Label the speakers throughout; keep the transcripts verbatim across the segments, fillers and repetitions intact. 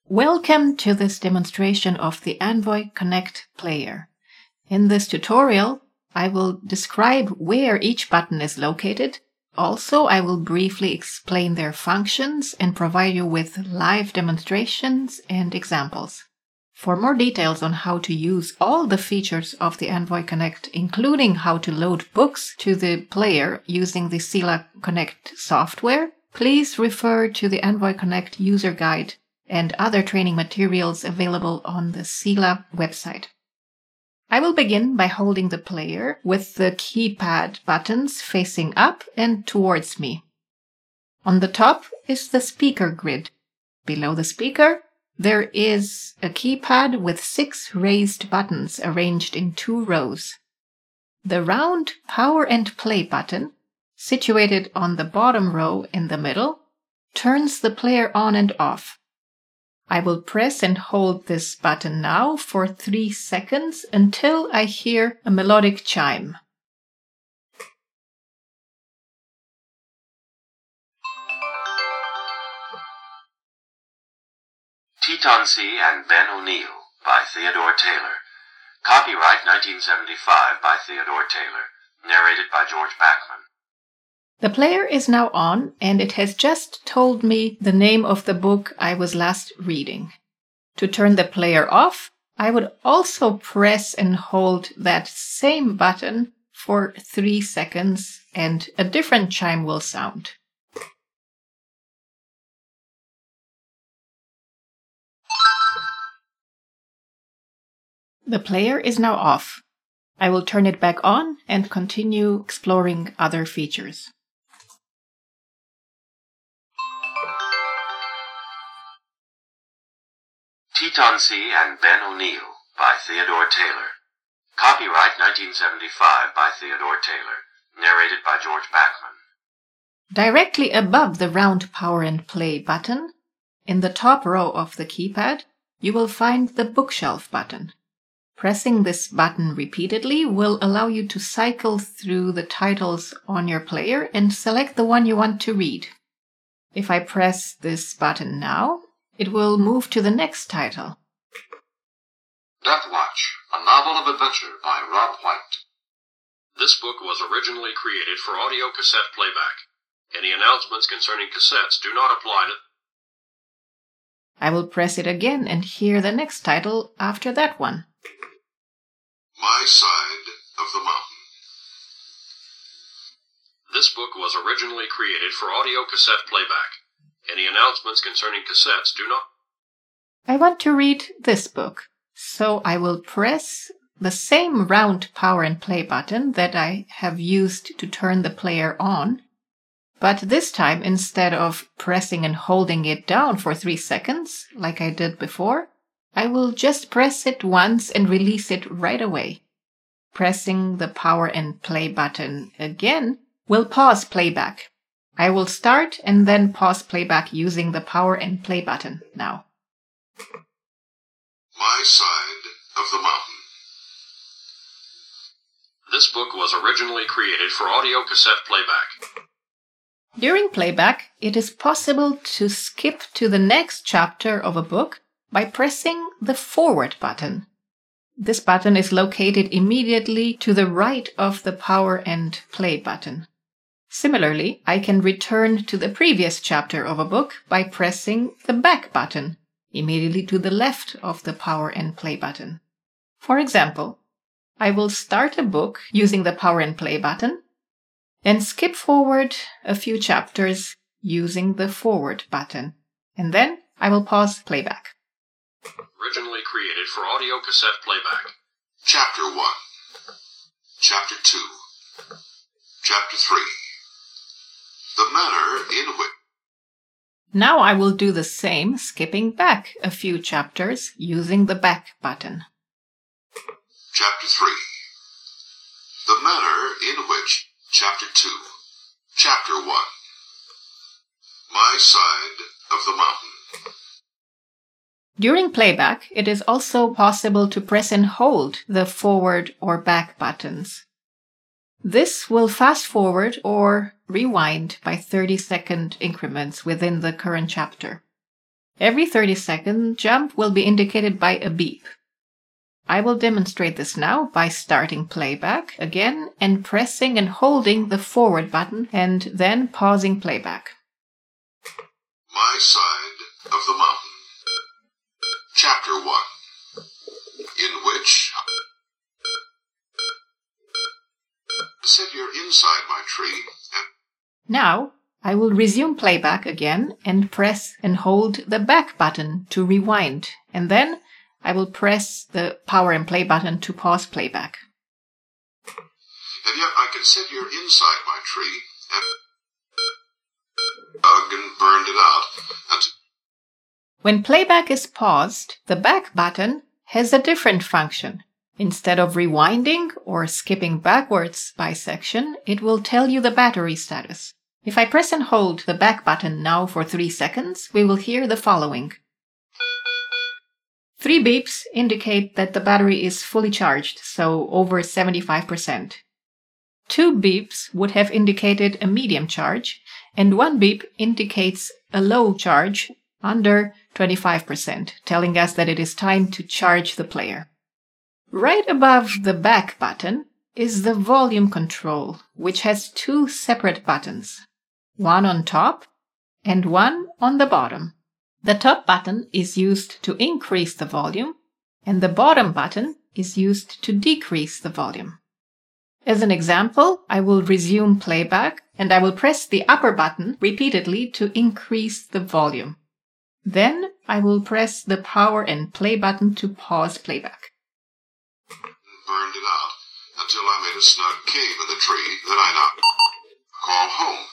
Speaker 1: Welcome to this demonstration of the Envoy Connect player. In this tutorial, I will describe where each button is located. Also, I will briefly explain their functions and provide you with live demonstrations and examples. For more details on how to use all the features of the Envoy Connect, including how to load books to the player using the Sila Connect software, please refer to the Envoy Connect user guide and other training materials available on the Sila website. I will begin by holding the player with the keypad buttons facing up and towards me. On the top is the speaker grid. Below the speaker, there is a keypad with six raised buttons arranged in two rows. The round Power and Play button, situated on the bottom row in the middle, turns the player on and off. I will press and hold this button now for three seconds until I hear a melodic chime.
Speaker 2: Teton-C and Ben O'Neill by Theodore Taylor. Copyright nineteen seventy-five by Theodore Taylor. Narrated by George Backman.
Speaker 1: The player is now on, and it has just told me the name of the book I was last reading. To turn the player off, I would also press and hold that same button for three seconds, and a different chime will sound. The player is now off. I will turn it back on and continue exploring other features.
Speaker 2: Teton-C and Ben O'Neill by Theodore Taylor. Copyright nineteen seventy-five by Theodore Taylor. Narrated by George Backman.
Speaker 1: Directly above the round Power and Play button, in the top row of the keypad, you will find the Bookshelf button. Pressing this button repeatedly will allow you to cycle through the titles on your player and select the one you want to read. If I press this button now, it will move to the next title.
Speaker 3: Death Watch, a novel of adventure by Rob White. This book was originally created for audio cassette playback. Any announcements concerning cassettes do not apply to...
Speaker 1: I will press it again and hear the next title after that one.
Speaker 3: My Side of the Mountain. This book was originally created for audio cassette playback. Any announcements concerning cassettes do not...
Speaker 1: I want to read this book, so I will press the same round Power and Play button that I have used to turn the player on, but this time, instead of pressing and holding it down for three seconds, like I did before, I will just press it once and release it right away. Pressing the Power and Play button again will pause playback. I will start and then pause playback using the Power and Play button now.
Speaker 3: My Side of the Mountain. This book was originally created for audio cassette playback.
Speaker 1: During playback, it is possible to skip to the next chapter of a book by pressing the Forward button. This button is located immediately to the right of the Power and Play button. Similarly, I can return to the previous chapter of a book by pressing the Back button, immediately to the left of the Power and Play button. For example, I will start a book using the Power and Play button and skip forward a few chapters using the Forward button, and then I will pause playback.
Speaker 3: Originally created for audio cassette playback. Chapter one. Chapter two. Chapter three. The manner in which...
Speaker 1: Now I will do the same, skipping back a few chapters using the Back button.
Speaker 3: Chapter three. The manner in which... Chapter two. Chapter one. My Side of the Mountain.
Speaker 1: During playback, it is also possible to press and hold the Forward or Back buttons. This will fast forward or rewind by thirty second increments within the current chapter. Every thirty second jump will be indicated by a beep. I will demonstrate this now by starting playback again and pressing and holding the forward button and then pausing playback.
Speaker 4: My Side of the Mountain. Chapter one, in which sit you're inside my tree and
Speaker 1: Now, I will resume playback again and press and hold the back button to rewind, and then I will press the power and play button to pause playback.
Speaker 4: And yet I can sit here inside my tree and dug and burned it out. And
Speaker 1: when playback is paused, the back button has a different function. Instead of rewinding or skipping backwards by section, it will tell you the battery status. If I press and hold the back button now for three seconds, we will hear the following. Three beeps indicate that the battery is fully charged, so over seventy-five percent. Two beeps would have indicated a medium charge, and one beep indicates a low charge under twenty-five percent, telling us that it is time to charge the player. Right above the back button is the volume control, which has two separate buttons, one on top and one on the bottom. The top button is used to increase the volume, and the bottom button is used to decrease the volume. As an example, I will resume playback, and I will press the upper button repeatedly to increase the volume. Then I will press the power and play button to pause playback.
Speaker 4: burned it out until I made a snug cave in the tree that I now call home.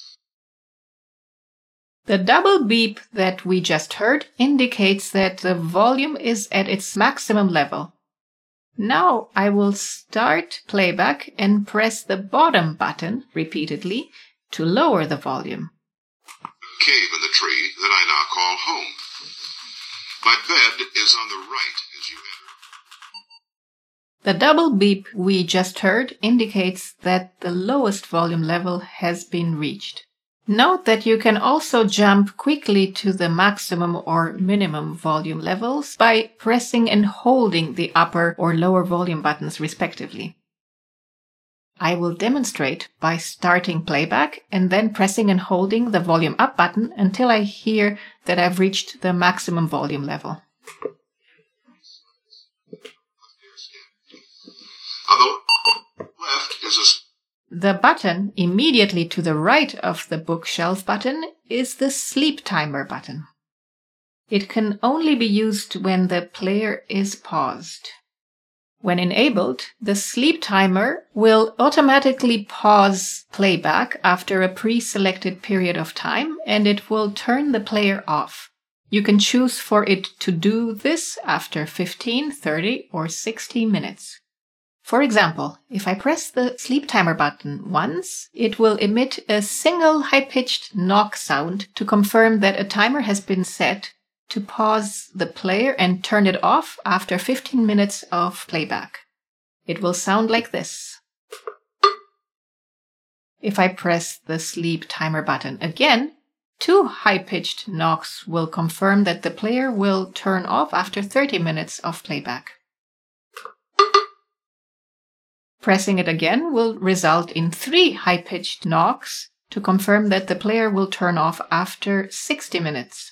Speaker 1: The double beep that we just heard indicates that the volume is at its maximum level. Now I will start playback and press the bottom button repeatedly to lower the volume.
Speaker 4: Cave in the tree that I now call home. My bed is on the right as you enter.
Speaker 1: The double beep we just heard indicates that the lowest volume level has been reached. Note that you can also jump quickly to the maximum or minimum volume levels by pressing and holding the upper or lower volume buttons respectively. I will demonstrate by starting playback and then pressing and holding the volume up button until I hear that I've reached the maximum volume level.
Speaker 4: On the left is a
Speaker 1: The button immediately to the right of the bookshelf button is the sleep timer button. It can only be used when the player is paused. When enabled, the sleep timer will automatically pause playback after a pre-selected period of time, and it will turn the player off. You can choose for it to do this after fifteen, thirty, or sixty minutes. For example, if I press the sleep timer button once, it will emit a single high-pitched knock sound to confirm that a timer has been set to pause the player and turn it off after fifteen minutes of playback. It will sound like this. If I press the sleep timer button again, two high-pitched knocks will confirm that the player will turn off after thirty minutes of playback. Pressing it again will result in three high-pitched knocks to confirm that the player will turn off after sixty minutes.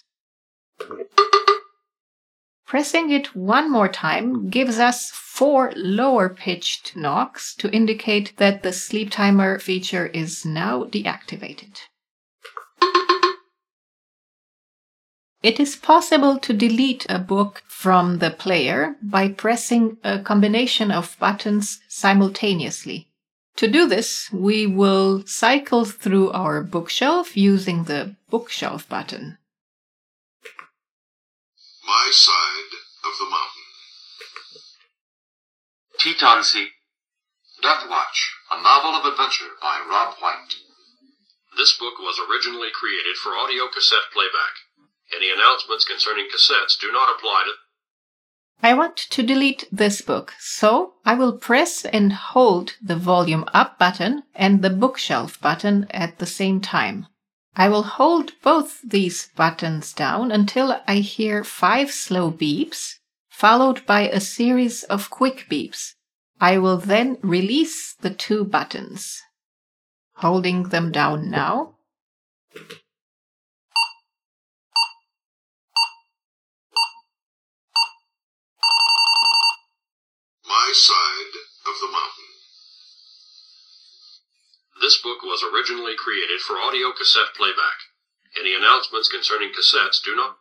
Speaker 1: Pressing it one more time gives us four lower-pitched knocks to indicate that the sleep timer feature is now deactivated. It is possible to delete a book from the player by pressing a combination of buttons simultaneously. To do this, we will cycle through our bookshelf using the bookshelf button.
Speaker 4: My Side of the Mountain.
Speaker 2: Teton Sea.
Speaker 4: Death Watch, a novel of adventure by Rob White.
Speaker 3: This book was originally created for audio cassette playback. Any announcements concerning cassettes do not apply to...
Speaker 1: I want to delete this book, so I will press and hold the volume up button and the bookshelf button at the same time. I will hold both these buttons down until I hear five slow beeps, followed by a series of quick beeps. I will then release the two buttons. Holding them down now.
Speaker 4: My side of the mountain.
Speaker 3: This book was originally created for audio cassette playback. Any announcements concerning cassettes do not...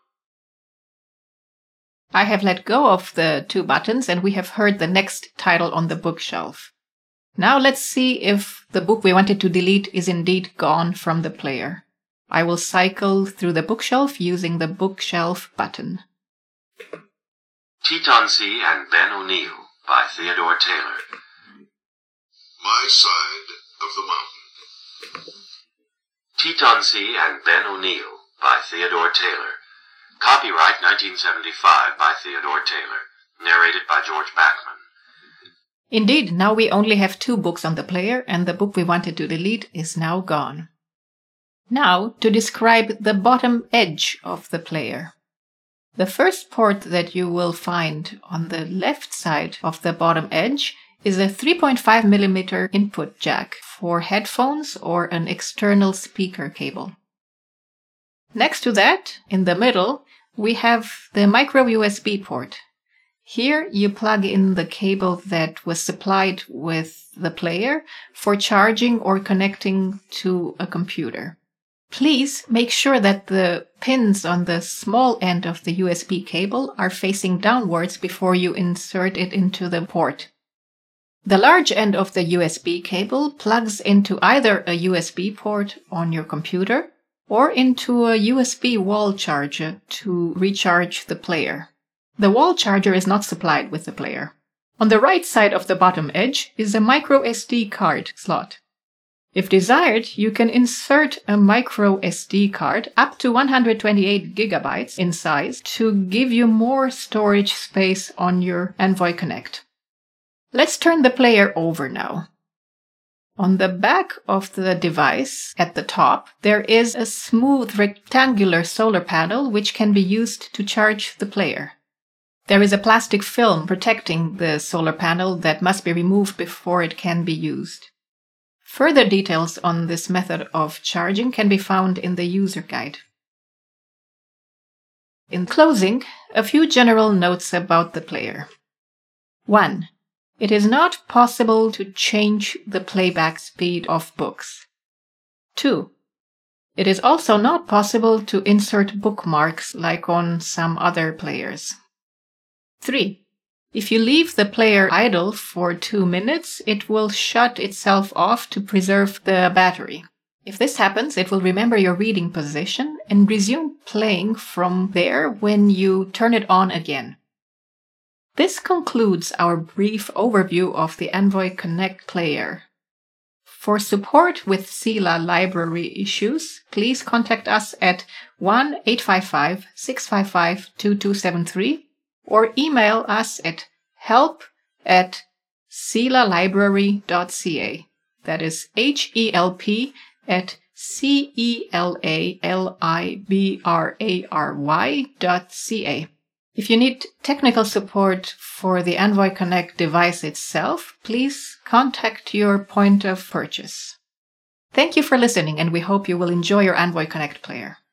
Speaker 1: I have let go of the two buttons and we have heard the next title on the bookshelf. Now let's see if the book we wanted to delete is indeed gone from the player. I will cycle through the bookshelf using the bookshelf button.
Speaker 2: Teton-Sea and Ben O'Neill by Theodore Taylor.
Speaker 4: My side of the mountain.
Speaker 2: Teton-Sea and Ben O'Neill by Theodore Taylor. Copyright nineteen seventy-five by Theodore Taylor. Narrated by George Backman.
Speaker 1: Indeed, now we only have two books on the player, and the book we wanted to delete is now gone. Now, to describe the bottom edge of the player. The first port that you will find on the left side of the bottom edge is a three point five millimeter input jack for headphones or an external speaker cable. Next to that, in the middle, we have the micro U S B port. Here you plug in the cable that was supplied with the player for charging or connecting to a computer. Please make sure that the pins on the small end of the U S B cable are facing downwards before you insert it into the port. The large end of the U S B cable plugs into either a U S B port on your computer or into a U S B wall charger to recharge the player. The wall charger is not supplied with the player. On the right side of the bottom edge is a micro S D card slot. If desired, you can insert a micro S D card up to one hundred twenty-eight gigabytes in size to give you more storage space on your Envoy Connect. Let's turn the player over now. On the back of the device, at the top, there is a smooth rectangular solar panel which can be used to charge the player. There is a plastic film protecting the solar panel that must be removed before it can be used. Further details on this method of charging can be found in the user guide. In closing, a few general notes about the player. one. It is not possible to change the playback speed of books. two. It is also not possible to insert bookmarks like on some other players. three. If you leave the player idle for two minutes, it will shut itself off to preserve the battery. If this happens, it will remember your reading position and resume playing from there when you turn it on again. This concludes our brief overview of the Envoy Connect player. For support with Sila library issues, please contact us at one eight five five, six five five, two two seven three or email us at help at sila library dot c a. That is H E L P at C E L A L I B R A R Y dot C A. If you need technical support for the Envoy Connect device itself, please contact your point of purchase. Thank you for listening, and we hope you will enjoy your Envoy Connect player.